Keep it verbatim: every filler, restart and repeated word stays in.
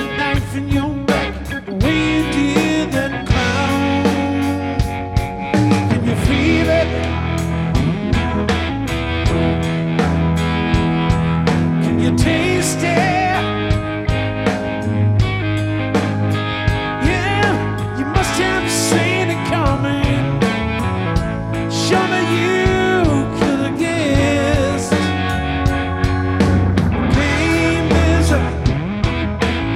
that knife in your back, the way you did that clown. Can you feel it? Can you taste it? Yeah, you must have seen it coming. Show me you.